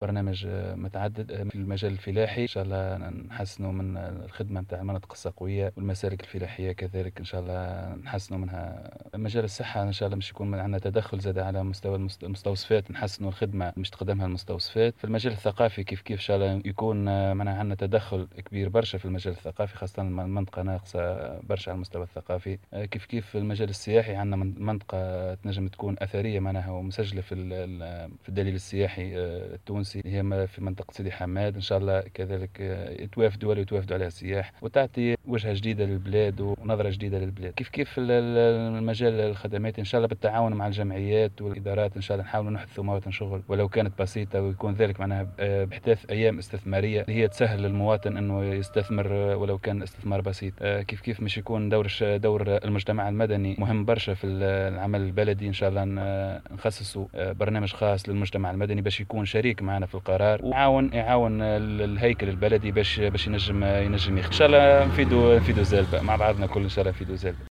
برنامج متعدد في المجال الفلاحي. إن شاء الله نحسنوا من الخدمة متاع المناطق الصقوية والمسالك الفلاحية كذلك، إن شاء الله نحسنوا منها. مجال الصحة إن شاء الله مش يكون عندنا تدخل زاد على مستوى المستوصفات، نحسنوا الخدمة مش تقدمها المستوصفات. في المجال الثقافي كيف إن شاء الله يكون معنا عندنا تدخل كبير برشا في المجال الثقافي، خاصة المنطقة ناقصة برشا على المستوى الثقافي. كيف في المجال السياحي عندنا منطقة تنجم تكون أثرية معناها ومسجلة في الدليل السياحي التونسي، هي في منطقة سيدي حماد. إن شاء الله كذلك يتوافدوا عليها السياح وتعطي وجهة جديدة للبلاد ونظرة جديدة للبلاد. كيف في المجال الخدمات إن شاء الله بالتعاون مع الجمعيات والإدارات إن شاء الله نحاول نحثوا مواطن شغل ولو كانت بسيطة، ويكون ذلك معناها بإحداث أيام استثمارية اللي هي تسهل للمواطن إنه يستثمر ولو كان استثمار بسيط. كيف مش يكون دور المجتمع المدني مهم برشا في العمل البلدي. إن شاء الله نخصصوا برنامج خاص للمجتمع المدني باش يكون شريك معنا في القرار ويعاون الهيكل البلدي باش ينجم إن شاء الله نفيدوا زالبة مع بعضنا كل إن شاء الله نفيدوا زالبة.